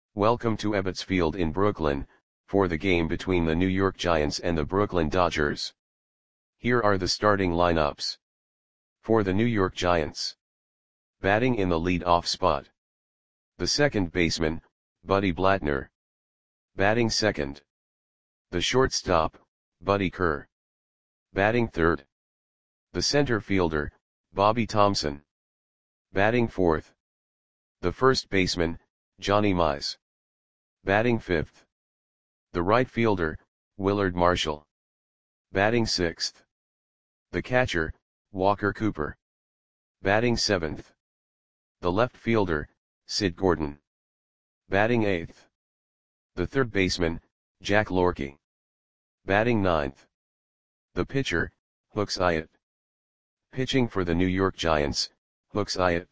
Welcome to Ebbets Field in Brooklyn, for the game between the New York Giants and the Brooklyn Dodgers. Here are the starting lineups. For the New York Giants. Batting in the lead-off spot. The second baseman, Buddy Blattner. Batting second. The shortstop, Buddy Kerr. Batting third. The center fielder, Bobby Thomson. Batting fourth. The first baseman, Johnny Mize. Batting fifth. The right fielder, Willard Marshall. Batting sixth. The catcher, Walker Cooper. Batting seventh. The left fielder, Sid Gordon. Batting eighth. The third baseman, Jack Lorky. Batting ninth. The pitcher, Hooks Ayat. Pitching for the New York Giants, Hooks Ayat.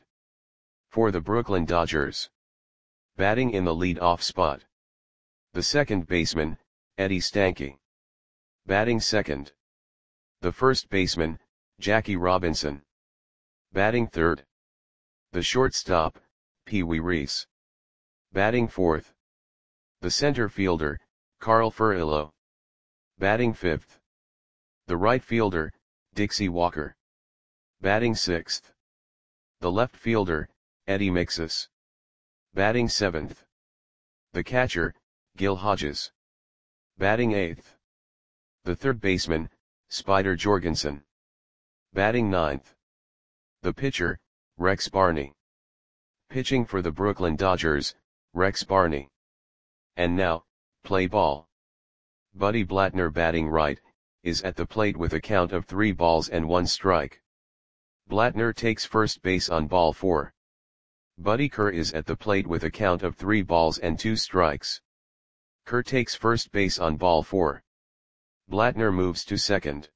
For the Brooklyn Dodgers. Batting in the lead-off spot. The second baseman, Eddie Stanky. Batting second. The first baseman, Jackie Robinson. Batting third. The shortstop, Pee Wee Reese. Batting fourth. The center fielder, Carl Furillo. Batting fifth. The right fielder, Dixie Walker. Batting sixth. The left fielder, Eddie Mixus. Batting seventh. The catcher, Gil Hodges. Batting eighth. The third baseman, Spider Jorgensen. Batting ninth. The pitcher, Rex Barney. Pitching for the Brooklyn Dodgers, Rex Barney. And now, play ball. Buddy Blattner batting right, is at the plate with a count of 3 balls and 1 strike. Blattner takes first base on ball 4. Buddy Kerr is at the plate with a count of 3 balls and 2 strikes. Kerr takes first base on ball 4. Blattner moves to second.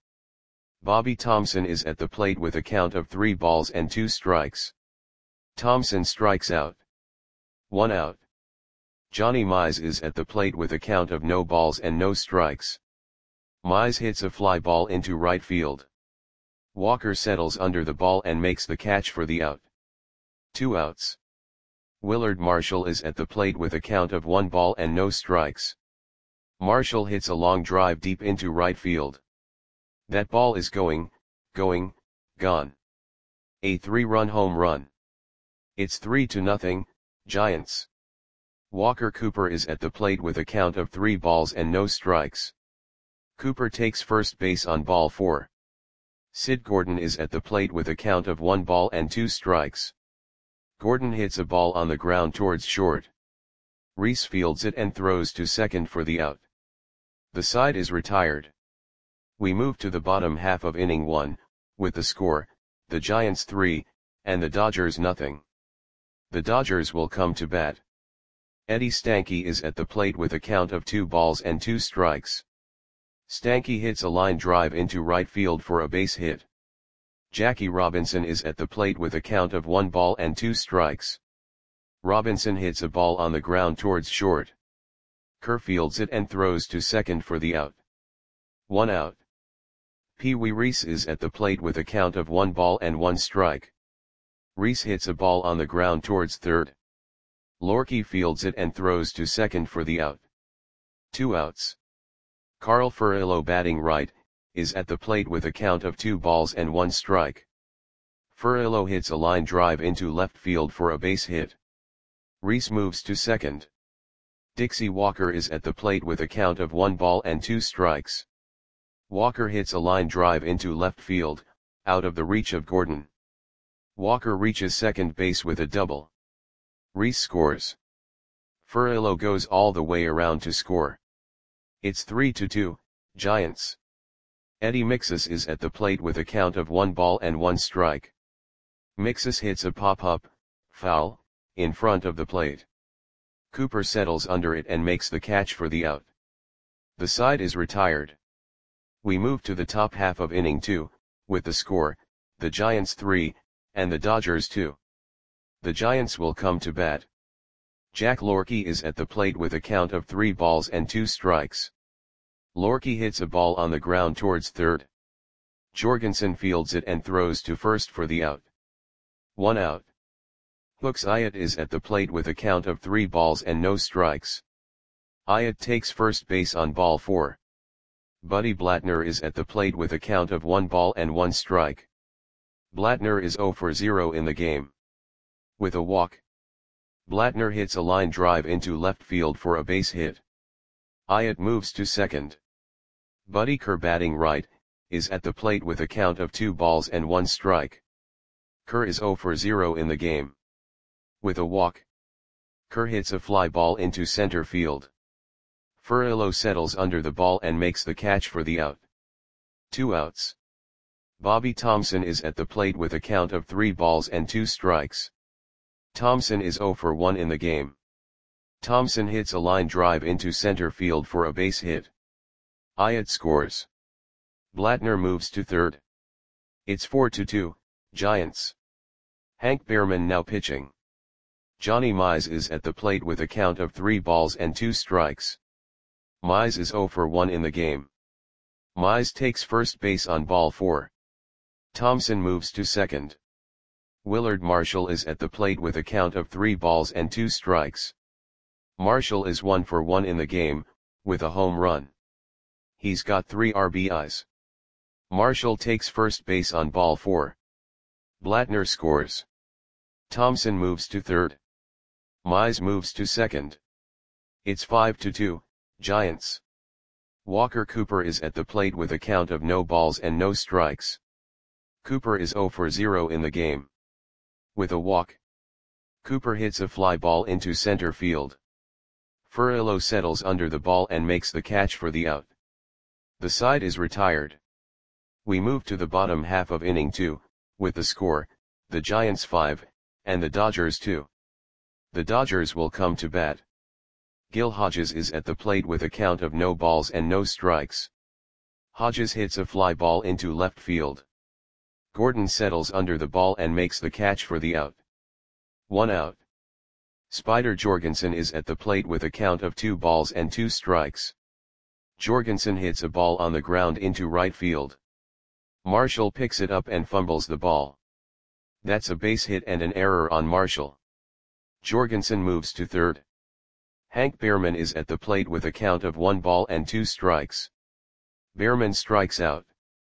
Bobby Thomson is at the plate with a count of 3 balls and 2 strikes. Thomson strikes out. 1 out. Johnny Mize is at the plate with a count of no balls and no strikes. Mize hits a fly ball into right field. Walker settles under the ball and makes the catch for the out. 2 outs. Willard Marshall is at the plate with a count of 1 ball and no strikes. Marshall hits a long drive deep into right field. That ball is gone. A 3-run home run. It's 3-0, Giants. Walker Cooper is at the plate with a count of 3 balls and no strikes. Cooper takes first base on ball 4. Sid Gordon is at the plate with a count of 1 ball and 2 strikes. Gordon hits a ball on the ground towards short. Reese fields it and throws to second for the out. The side is retired. We move to the bottom half of inning 1, with the score, the Giants 3, and the Dodgers nothing. The Dodgers will come to bat. Eddie Stanky is at the plate with a count of 2 balls and 2 strikes. Stanky hits a line drive into right field for a base hit. Jackie Robinson is at the plate with a count of 1 ball and 2 strikes. Robinson hits a ball on the ground towards short. Kerr fields it and throws to second for the out. 1 out. Pee Wee Reese is at the plate with a count of 1 ball and 1 strike. Reese hits a ball on the ground towards third. Lorky fields it and throws to second for the out. 2 outs. Carl Furillo batting right, is at the plate with a count of 2 balls and 1 strike. Furillo hits a line drive into left field for a base hit. Reese moves to second. Dixie Walker is at the plate with a count of 1 ball and 2 strikes. Walker hits a line drive into left field, out of the reach of Gordon. Walker reaches second base with a double. Reese scores. Furillo goes all the way around to score. It's 3-2, Giants. Eddie Mixus is at the plate with a count of 1 ball and 1 strike. Mixus hits a pop-up, foul, in front of the plate. Cooper settles under it and makes the catch for the out. The side is retired. We move to the top half of inning 2, with the score, the Giants 3, and the Dodgers 2. The Giants will come to bat. Jack Lorky is at the plate with a count of 3 balls and 2 strikes. Lorky hits a ball on the ground towards third. Jorgensen fields it and throws to first for the out. 1 out. Hooks Ayat is at the plate with a count of 3 balls and no strikes. Ayat takes first base on ball 4. Buddy Blattner is at the plate with a count of 1 ball and 1 strike. Blattner is 0 for 0 in the game. With a walk, Blattner hits a line drive into left field for a base hit. Ayat moves to second. Buddy Kerr, batting right, is at the plate with a count of 2 balls and 1 strike. Kerr is 0 for 0 in the game. With a walk, Kerr hits a fly ball into center field. Furillo settles under the ball and makes the catch for the out. 2 outs. Bobby Thomson is at the plate with a count of 3 balls and 2 strikes. Thomson is 0 for 1 in the game. Thomson hits a line drive into center field for a base hit. Ayat scores. Blattner moves to third. It's 4-2, Giants. Hank Behrman now pitching. Johnny Mize is at the plate with a count of 3 balls and 2 strikes. Mize is 0 for 1 in the game. Mize takes first base on ball 4. Thomson moves to second. Willard Marshall is at the plate with a count of 3 balls and 2 strikes. Marshall is 1 for 1 in the game, with a home run. He's got 3 RBIs. Marshall takes first base on ball 4. Blattner scores. Thomson moves to third. Mize moves to second. It's 5-2, Giants. Walker Cooper is at the plate with a count of no balls and no strikes. Cooper is 0 for 0 in the game. With a walk, Cooper hits a fly ball into center field. Furillo settles under the ball and makes the catch for the out. The side is retired. We move to the bottom half of inning 2, with the score, the Giants 5, and the Dodgers 2. The Dodgers will come to bat. Gil Hodges is at the plate with a count of no balls and no strikes. Hodges hits a fly ball into left field. Gordon settles under the ball and makes the catch for the out. 1 out. Spider Jorgensen is at the plate with a count of 2 balls and 2 strikes. Jorgensen hits a ball on the ground into right field. Marshall picks it up and fumbles the ball. That's a base hit and an error on Marshall. Jorgensen moves to third. Hank Behrman is at the plate with a count of 1 ball and 2 strikes. Behrman strikes out.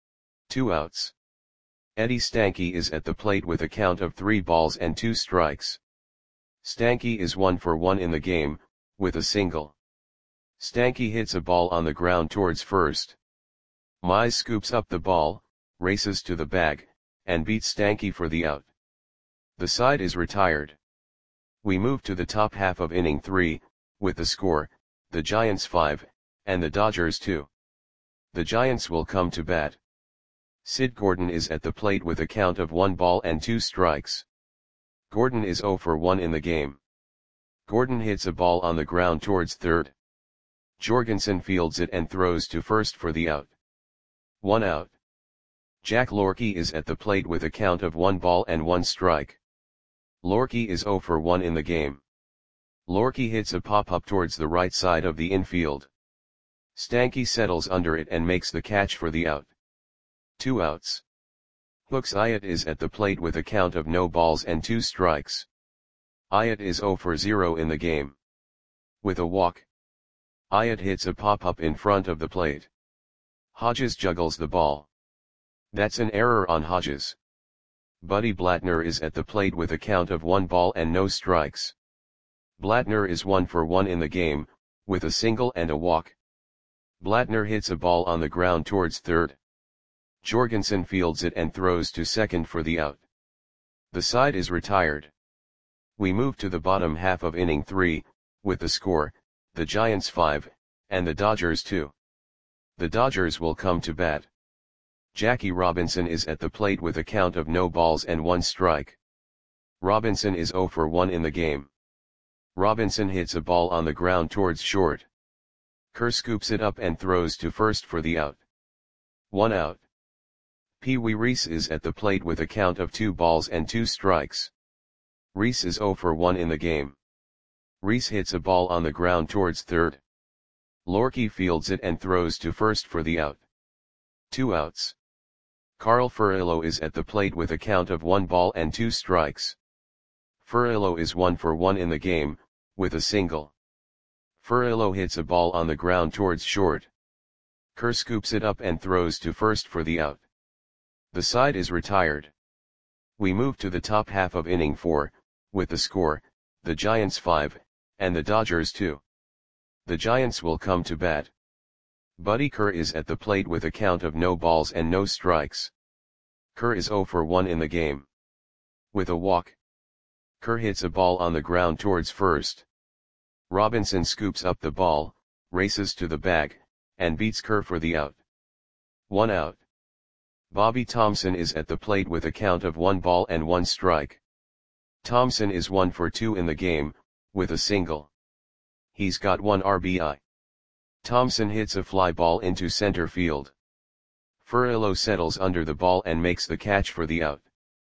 2 outs. Eddie Stanky is at the plate with a count of 3 balls and 2 strikes. Stanky is 1 for 1 in the game, with a single. Stanky hits a ball on the ground towards first. Mize scoops up the ball, races to the bag, and beats Stanky for the out. The side is retired. We move to the top half of inning 3, with the score, the Giants 5, and the Dodgers 2. The Giants will come to bat. Sid Gordon is at the plate with a count of 1 ball and 2 strikes. Gordon is 0 for 1 in the game. Gordon hits a ball on the ground towards third. Jorgensen fields it and throws to first for the out. 1 out. Jack Lorky is at the plate with a count of 1 ball and 1 strike. Lorky is 0 for 1 in the game. Lorky hits a pop-up towards the right side of the infield. Stanky settles under it and makes the catch for the out. 2 outs. Hooks Ayat is at the plate with a count of no balls and 2 strikes. Ayat is 0 for 0 in the game. With a walk, Ayat hits a pop-up in front of the plate. Hodges juggles the ball. That's an error on Hodges. Buddy Blattner is at the plate with a count of 1 ball and no strikes. Blattner is 1 for 1 in the game, with a single and a walk. Blattner hits a ball on the ground towards third. Jorgensen fields it and throws to second for the out. The side is retired. We move to the bottom half of inning 3, with the score, the Giants 5, and the Dodgers 2. The Dodgers will come to bat. Jackie Robinson is at the plate with a count of no balls and 1 strike. Robinson is 0 for 1 in the game. Robinson hits a ball on the ground towards short. Kerr scoops it up and throws to first for the out. 1 out. Pee Wee Reese is at the plate with a count of 2 balls and 2 strikes. Reese is 0 for 1 in the game. Reese hits a ball on the ground towards third. Lorky fields it and throws to first for the out. 2 outs. Carl Furillo is at the plate with a count of 1 ball and 2 strikes. Furillo is 1 for 1 in the game, with a single. Furillo hits a ball on the ground towards short. Kerr scoops it up and throws to first for the out. The side is retired. We move to the top half of inning 4, with the score, the Giants 5, and the Dodgers 2. The Giants will come to bat. Buddy Kerr is at the plate with a count of no balls and no strikes. Kerr is 0 for 1 in the game. With a walk. Kerr hits a ball on the ground towards first. Robinson scoops up the ball, races to the bag, and beats Kerr for the out. 1 out. Bobby Thomson is at the plate with a count of 1 ball and 1 strike. Thomson is 1 for 2 in the game, with a single. He's got 1 RBI. Thomson hits a fly ball into center field. Furillo settles under the ball and makes the catch for the out.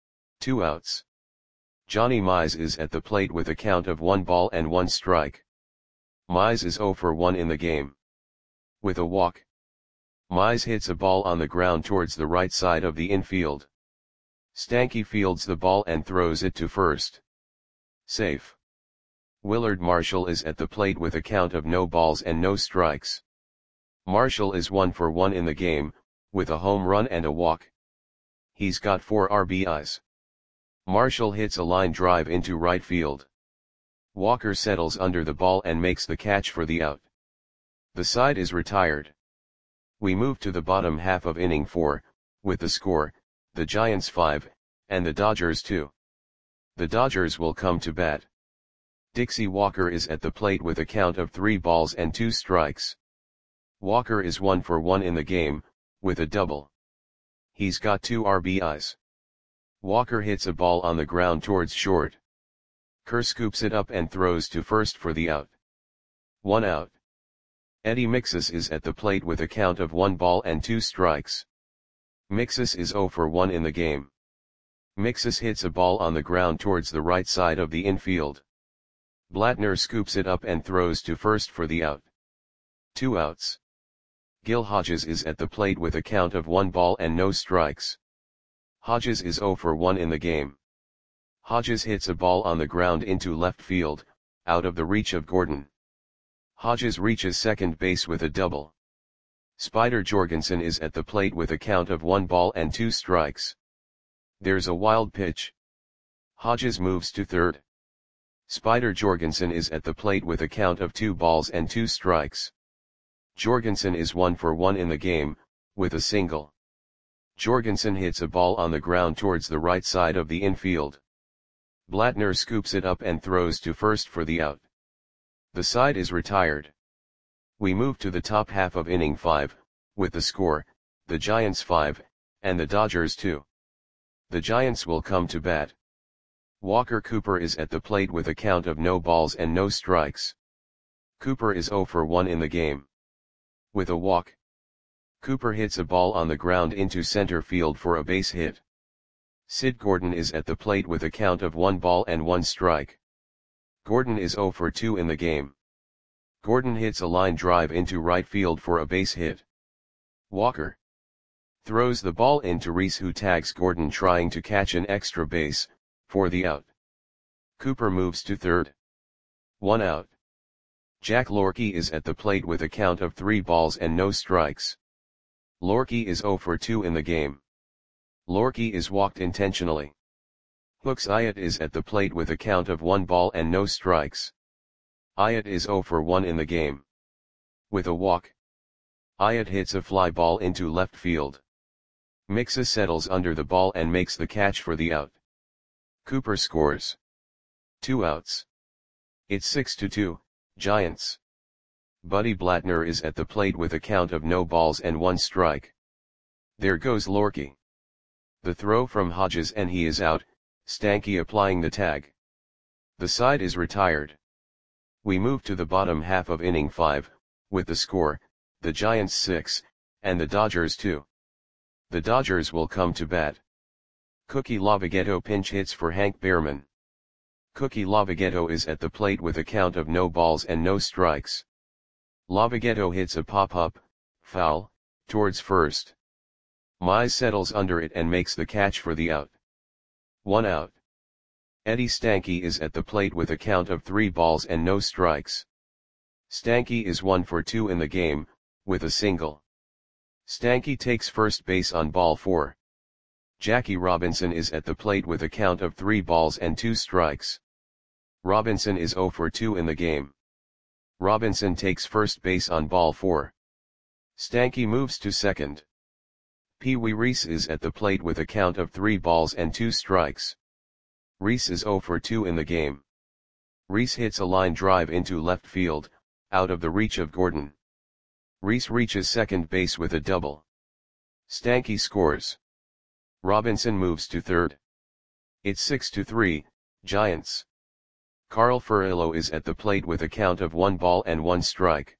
2 outs. Johnny Mize is at the plate with a count of 1 ball and 1 strike. Mize is 0 for 1 in the game. With a walk. Mize hits a ball on the ground towards the right side of the infield. Stanky fields the ball and throws it to first. Safe. Willard Marshall is at the plate with a count of no balls and no strikes. Marshall is 1 for 1 in the game, with a home run and a walk. He's got 4 RBIs. Marshall hits a line drive into right field. Walker settles under the ball and makes the catch for the out. The side is retired. We move to the bottom half of inning 4, with the score, the Giants 5, and the Dodgers 2. The Dodgers will come to bat. Dixie Walker is at the plate with a count of 3 balls and 2 strikes. Walker is 1 for 1 in the game, with a double. He's got 2 RBIs. Walker hits a ball on the ground towards short. Kerr scoops it up and throws to first for the out. 1 out. Eddie Mixus is at the plate with a count of 1 ball and 2 strikes. Mixus is 0 for 1 in the game. Mixus hits a ball on the ground towards the right side of the infield. Blattner scoops it up and throws to first for the out. 2 outs. Gil Hodges is at the plate with a count of 1 ball and no strikes. Hodges is 0 for 1 in the game. Hodges hits a ball on the ground into left field, out of the reach of Gordon. Hodges reaches second base with a double. Spider Jorgensen is at the plate with a count of 1 ball and 2 strikes. There's a wild pitch. Hodges moves to third. Spider Jorgensen is at the plate with a count of 2 balls and 2 strikes. Jorgensen is 1 for 1 in the game, with a single. Jorgensen hits a ball on the ground towards the right side of the infield. Blattner scoops it up and throws to first for the out. The side is retired. We move to the top half of inning 5, with the score, the Giants 5, and the Dodgers 2. The Giants will come to bat. Walker Cooper is at the plate with a count of no balls and no strikes. Cooper is 0 for 1 in the game. With a walk. Cooper hits a ball on the ground into center field for a base hit. Sid Gordon is at the plate with a count of 1 ball and 1 strike. Gordon is 0 for 2 in the game. Gordon hits a line drive into right field for a base hit. Walker throws the ball into Reese, who tags Gordon trying to catch an extra base, for the out. Cooper moves to third. 1 out. Jack Lorky is at the plate with a count of 3 balls and no strikes. Lorky is 0 for 2 in the game. Lorky is walked intentionally. Hooks Ayat is at the plate with a count of 1 ball and no strikes. Ayat is 0 for 1 in the game. With a walk. Ayat hits a fly ball into left field. Mixus settles under the ball and makes the catch for the out. Cooper scores. 2 outs. It's 6-2, Giants. Buddy Blattner is at the plate with a count of no balls and 1 strike. There goes Lorky. The throw from Hodges and he is out, Stanky applying the tag. The side is retired. We move to the bottom half of inning 5, with the score, the Giants 6, and the Dodgers 2. The Dodgers will come to bat. Cookie Lavagetto pinch hits for Hank Behrman. Cookie Lavagetto is at the plate with a count of no balls and no strikes. Lavagetto hits a pop-up, foul, towards first. Mize settles under it and makes the catch for the out. 1 out. Eddie Stanky is at the plate with a count of 3 balls and no strikes. Stanky is 1 for 2 in the game, with a single. Stanky takes first base on ball 4. Jackie Robinson is at the plate with a count of 3 balls and 2 strikes. Robinson is 0 for 2 in the game. Robinson takes first base on ball 4. Stanky moves to second. Pee Wee Reese is at the plate with a count of 3 balls and 2 strikes. Reese is 0 for 2 in the game. Reese hits a line drive into left field, out of the reach of Gordon. Reese reaches second base with a double. Stanky scores. Robinson moves to third. It's 6-3, Giants. Carl Furillo is at the plate with a count of 1 ball and 1 strike.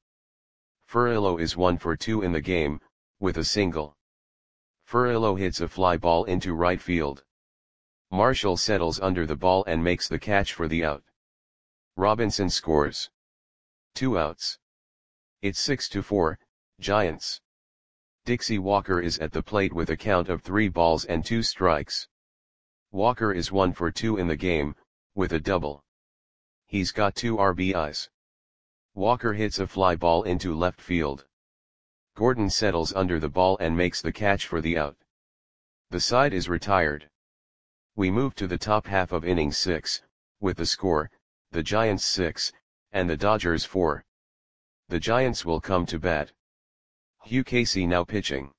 Furillo is 1 for 2 in the game, with a single. Furillo hits a fly ball into right field. Marshall settles under the ball and makes the catch for the out. Robinson scores. 2 outs. It's 6-4, Giants. Dixie Walker is at the plate with a count of 3 balls and 2 strikes. Walker is 1 for 2 in the game, with a double. He's got 2 RBIs. Walker hits a fly ball into left field. Gordon settles under the ball and makes the catch for the out. The side is retired. We move to the top half of inning 6, with the score, the Giants 6, and the Dodgers 4. The Giants will come to bat. Hugh Casey now pitching.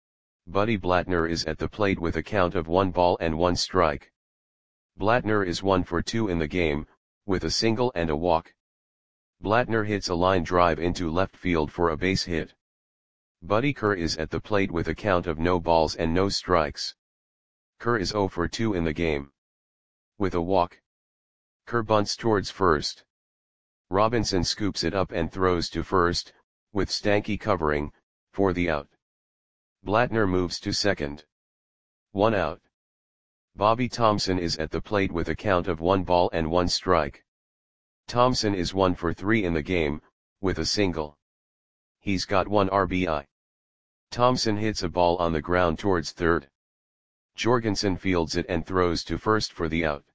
Buddy Blattner is at the plate with a count of 1 ball and 1 strike. Blattner is 1 for 2 in the game, with a single and a walk. Blattner hits a line drive into left field for a base hit. Buddy Kerr is at the plate with a count of no balls and no strikes. Kerr is 0 for 2 in the game. With a walk. Kerr bunts towards first. Robinson scoops it up and throws to first, with Stanky covering, for the out. Blattner moves to second. 1 out. Bobby Thompson is at the plate with a count of 1 ball and 1 strike. Thompson is 1 for 3 in the game, with a single. He's got 1 RBI. Thompson hits a ball on the ground towards third. Jorgensen fields it and throws to first for the out.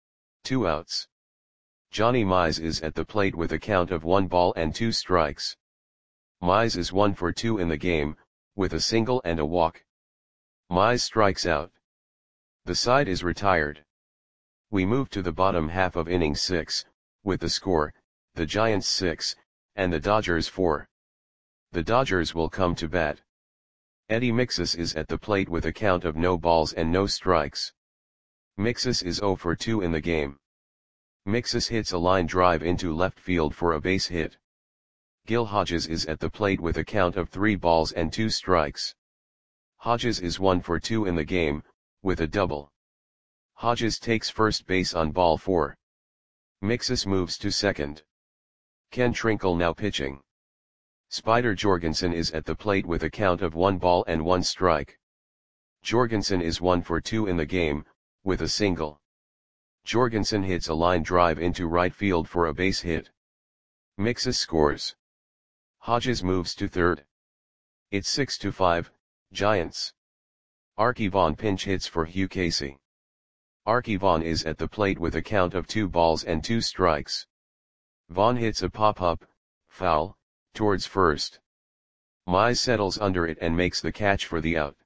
2 outs. Johnny Mize is at the plate with a count of 1 ball and 2 strikes. Mize is 1 for 2 in the game, with a single and a walk. Mize strikes out. The side is retired. We move to the bottom half of inning 6, with the score, the Giants 6, and the Dodgers 4. The Dodgers will come to bat. Eddie Mixus is at the plate with a count of no balls and no strikes. Mixus is 0 for 2 in the game. Mixus hits a line drive into left field for a base hit. Gil Hodges is at the plate with a count of 3 balls and 2 strikes. Hodges is 1 for 2 in the game, with a double. Hodges takes first base on ball 4. Mixus moves to second. Ken Trinkle now pitching. Spider Jorgensen is at the plate with a count of 1 ball and 1 strike. Jorgensen is 1 for 2 in the game, with a single. Jorgensen hits a line drive into right field for a base hit. Mixus scores. Hodges moves to third. It's 6-5, Giants. Arky Vaughan pinch hits for Hugh Casey. Arky Vaughan is at the plate with a count of 2 balls and 2 strikes. Vaughan hits a pop-up, foul, towards first. Mize settles under it and makes the catch for the out.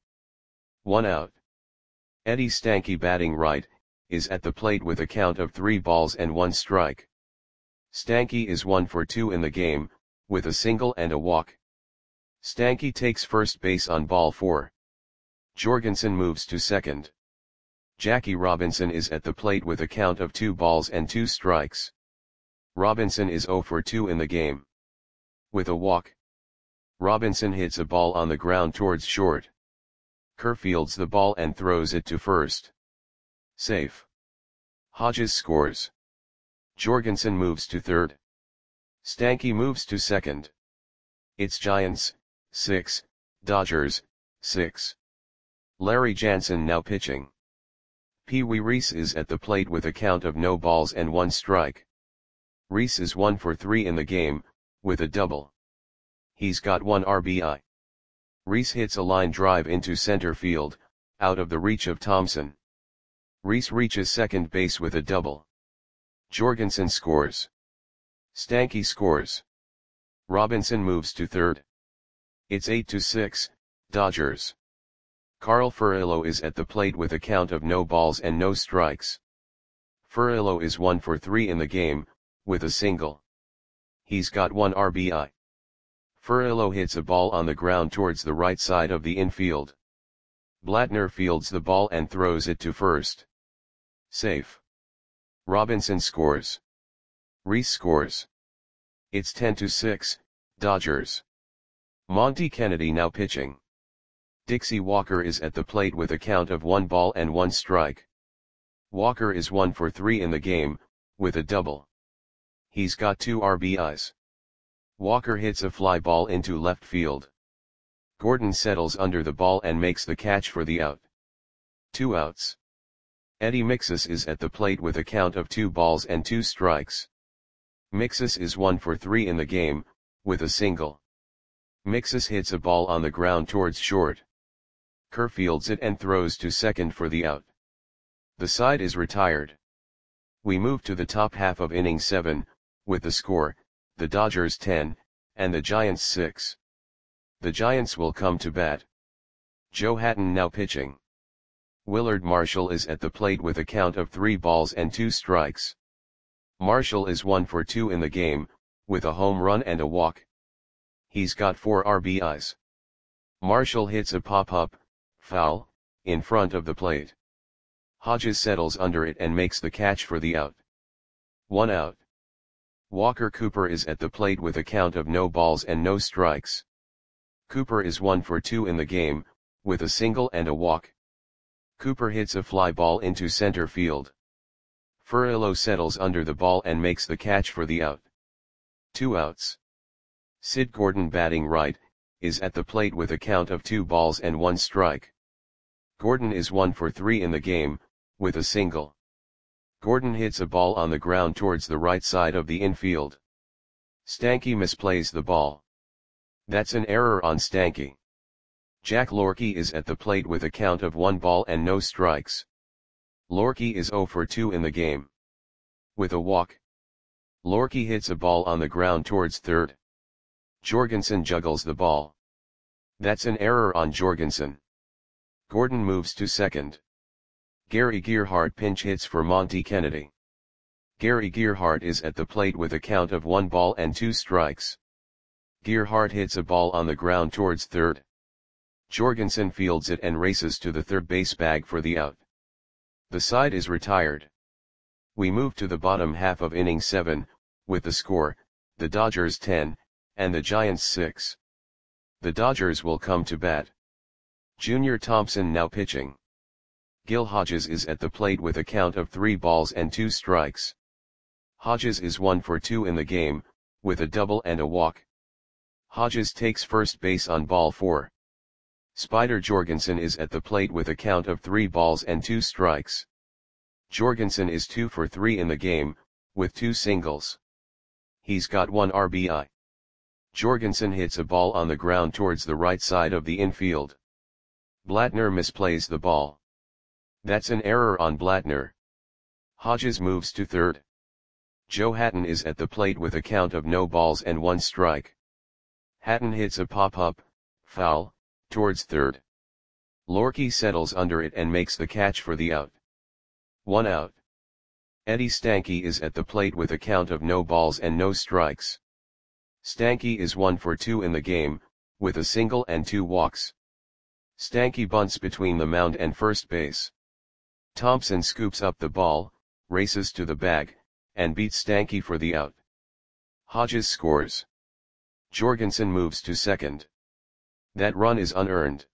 1 out. Eddie Stanky batting right, is at the plate with a count of 3 balls and 1 strike. Stanky is 1 for 2 in the game, with a single and a walk. Stanky takes first base on ball 4. Jorgensen moves to second. Jackie Robinson is at the plate with a count of 2 balls and 2 strikes. Robinson is 0 for 2 in the game. With a walk. Robinson hits a ball on the ground towards short. Kerr fields the ball and throws it to first. Safe. Hodges scores. Jorgensen moves to third. Stanky moves to second. It's Giants, 6, Dodgers, 6. Larry Jansen now pitching. Pee Wee Reese is at the plate with a count of no balls and 1 strike. Reese is 1 for 3 in the game, with a double. He's got 1 RBI. Reese hits a line drive into center field, out of the reach of Thompson. Reese reaches second base with a double. Jorgensen scores. Stanky scores. Robinson moves to third. It's 8-6, Dodgers. Carl Furillo is at the plate with a count of no balls and no strikes. Furillo is 1 for 3 in the game, with a single. He's got 1 RBI. Furillo hits a ball on the ground towards the right side of the infield. Blattner fields the ball and throws it to first. Safe. Robinson scores. Reese scores. It's 10-6, Dodgers. Monty Kennedy now pitching. Dixie Walker is at the plate with a count of 1 ball and 1 strike. Walker is 1 for 3 in the game, with a double. He's got 2 RBIs. Walker hits a fly ball into left field. Gordon settles under the ball and makes the catch for the out. 2 outs. Eddie Mixus is at the plate with a count of 2 balls and 2 strikes. Mixus is 1 for 3 in the game, with a single. Mixus hits a ball on the ground towards short. Kerr fields it and throws to second for the out. The side is retired. We move to the top half of inning 7, with the score, the Dodgers 10, and the Giants 6. The Giants will come to bat. Joe Hatton now pitching. Willard Marshall is at the plate with a count of 3 balls and 2 strikes. Marshall is 1 for 2 in the game, with a home run and a walk. He's got 4 RBIs. Marshall hits a pop-up, foul, in front of the plate. Hodges settles under it and makes the catch for the out. 1 out. Walker Cooper is at the plate with a count of no balls and no strikes. Cooper is 1 for 2 in the game, with a single and a walk. Cooper hits a fly ball into center field. Furillo settles under the ball and makes the catch for the out. 2 outs. Sid Gordon batting right, is at the plate with a count of 2 balls and 1 strike. Gordon is 1 for 3 in the game, with a single. Gordon hits a ball on the ground towards the right side of the infield. Stanky misplays the ball. That's an error on Stanky. Jack Lorky is at the plate with a count of 1 ball and no strikes. Lorky is 0 for 2 in the game. With a walk. Lorky hits a ball on the ground towards third. Jorgensen juggles the ball. That's an error on Jorgensen. Gordon moves to second. Gary Gearhart pinch hits for Monty Kennedy. Gary Gearhart is at the plate with a count of 1 ball and 2 strikes. Gearhart hits a ball on the ground towards third. Jorgensen fields it and races to the third base bag for the out. The side is retired. We move to the bottom half of inning 7, with the score, the Dodgers 10, and the Giants 6. The Dodgers will come to bat. Junior Thompson now pitching. Gil Hodges is at the plate with a count of 3 balls and 2 strikes. Hodges is 1 for 2 in the game, with a double and a walk. Hodges takes first base on ball 4. Spider Jorgensen is at the plate with a count of 3 balls and 2 strikes. Jorgensen is 2 for 3 in the game, with 2 singles. He's got 1 RBI. Jorgensen hits a ball on the ground towards the right side of the infield. Blattner misplays the ball. That's an error on Blattner. Hodges moves to third. Joe Hatton is at the plate with a count of no balls and 1 strike. Hatton hits a pop-up, foul, towards third. Lorky settles under it and makes the catch for the out. 1 out. Eddie Stanky is at the plate with a count of no balls and no strikes. Stanky is 1 for 2 in the game, with a single and 2 walks. Stanky bunts between the mound and first base. Thompson scoops up the ball, races to the bag, and beats Stanky for the out. Hodges scores. Jorgensen moves to second. That run is unearned.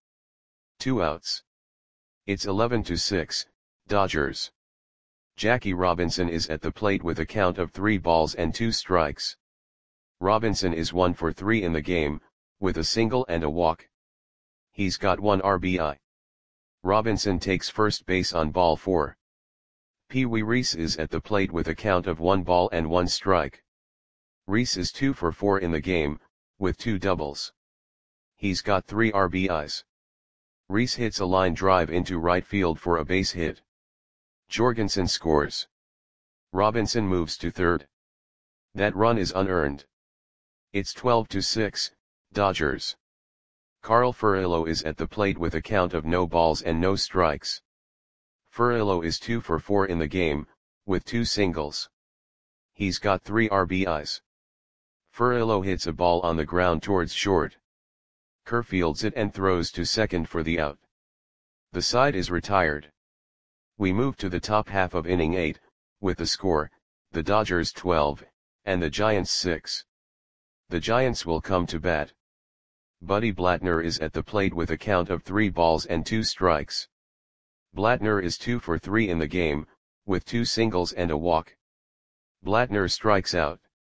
2 outs. It's 11-6, Dodgers. Jackie Robinson is at the plate with a count of 3 balls and 2 strikes. Robinson is 1 for 3 in the game, with a single and a walk. He's got 1 RBI. Robinson takes first base on ball 4. Pee Wee Reese is at the plate with a count of 1 ball and 1 strike. Reese is 2 for 4 in the game, with 2 doubles. He's got 3 RBIs. Reese hits a line drive into right field for a base hit. Jorgensen scores. Robinson moves to third. That run is unearned. It's 12-6, Dodgers. Carl Furillo is at the plate with a count of no balls and no strikes. Furillo is 2 for 4 in the game, with 2 singles. He's got 3 RBIs. Furillo hits a ball on the ground towards short. Kerr fields it and throws to second for the out. The side is retired. We move to the top half of inning 8, with the score, the Dodgers 12, and the Giants 6. The Giants will come to bat. Buddy Blattner is at the plate with a count of 3 balls and 2 strikes. Blattner is 2 for 3 in the game, with 2 singles and a walk. Blattner strikes out.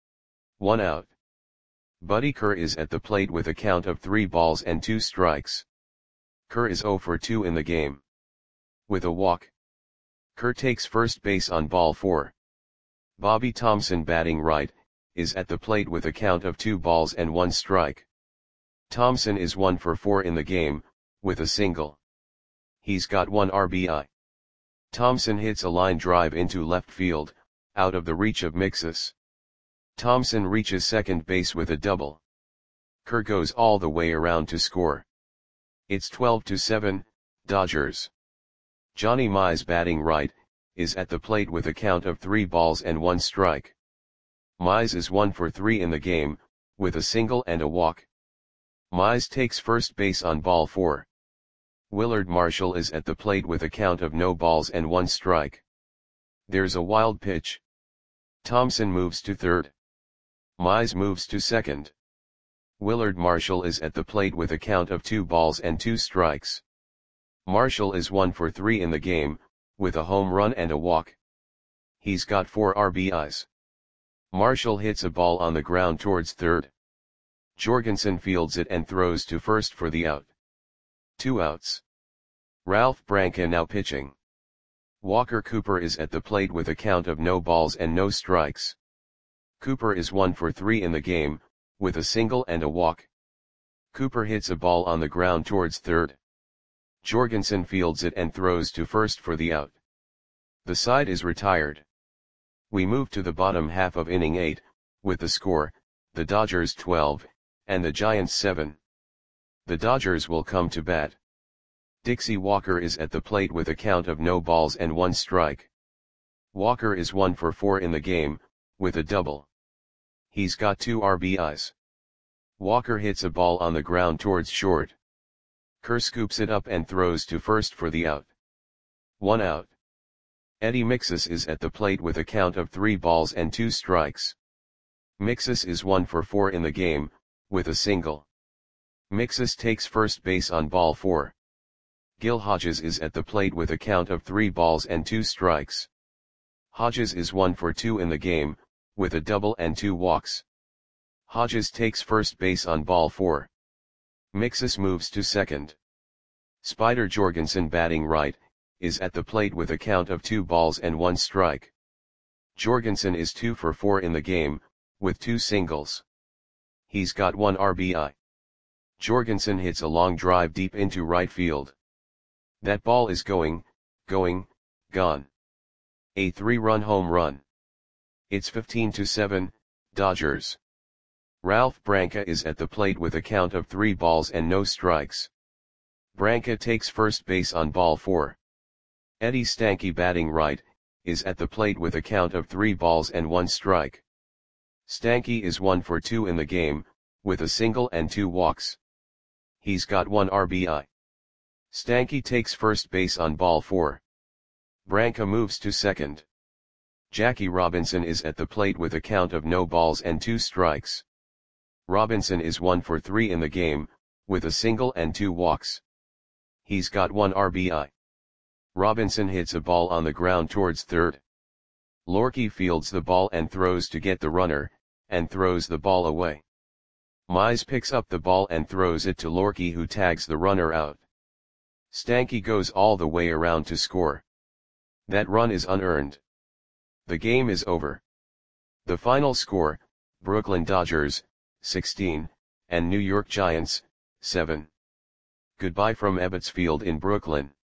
1 out. Buddy Kerr is at the plate with a count of 3 balls and 2 strikes. Kerr is 0 for 2 in the game. With a walk. Kerr takes first base on ball 4. Bobby Thomson, batting right, is at the plate with a count of 2 balls and 1 strike. Thomson is 1 for 4 in the game, with a single. He's got 1 RBI. Thomson hits a line drive into left field, out of the reach of Mixus. Thomson reaches second base with a double. Kerr goes all the way around to score. It's 12-7, Dodgers. Johnny Mize, batting right, is at the plate with a count of 3 balls and 1 strike. Mize is 1 for 3 in the game, with a single and a walk. Mize takes first base on ball 4. Willard Marshall is at the plate with a count of no balls and 1 strike. There's a wild pitch. Thomson moves to third. Mize moves to second. Willard Marshall is at the plate with a count of 2 balls and 2 strikes. Marshall is 1 for 3 in the game, with a home run and a walk. He's got 4 RBIs. Marshall hits a ball on the ground towards third. Jorgensen fields it and throws to first for the out. 2 outs. Ralph Branca now pitching. Walker Cooper is at the plate with a count of no balls and no strikes. Cooper is 1 for 3 in the game, with a single and a walk. Cooper hits a ball on the ground towards third. Jorgensen fields it and throws to first for the out. The side is retired. We move to the bottom half of inning 8, with the score, the Dodgers 12, and the Giants 7. The Dodgers will come to bat. Dixie Walker is at the plate with a count of no balls and 1 strike. Walker is 1 for 4 in the game, with a double. He's got 2 RBIs. Walker hits a ball on the ground towards short. Kerr scoops it up and throws to first for the out. 1 out. Eddie Mixus is at the plate with a count of 3 balls and 2 strikes. Mixus is 1 for 4 in the game, with a single. Mixus takes first base on ball 4. Gil Hodges is at the plate with a count of 3 balls and 2 strikes. Hodges is 1 for 2 in the game, with a double and 2 walks. Hodges takes first base on ball 4. Mixus moves to second. Spider Jorgensen, batting right, is at the plate with a count of 2 balls and 1 strike. Jorgensen is 2 for 4 in the game, with 2 singles. He's got 1 RBI. Jorgensen hits a long drive deep into right field. That ball is gone. A 3-run home run. It's 15-7, Dodgers. Ralph Branca is at the plate with a count of 3 balls and no strikes. Branca takes first base on ball 4. Eddie Stanky, batting right, is at the plate with a count of 3 balls and 1 strike. Stanky is 1 for 2 in the game, with a single and 2 walks. He's got 1 RBI. Stanky takes first base on ball 4. Branca moves to second. Jackie Robinson is at the plate with a count of no balls and 2 strikes. Robinson is 1 for 3 in the game, with a single and 2 walks. He's got 1 RBI. Robinson hits a ball on the ground towards third. Lorky fields the ball and throws to get the runner, and throws the ball away. Mize picks up the ball and throws it to Lorky, who tags the runner out. Stanky goes all the way around to score. That run is unearned. The game is over. The final score, Brooklyn Dodgers, 16, and New York Giants, 7. Goodbye from Ebbets Field in Brooklyn.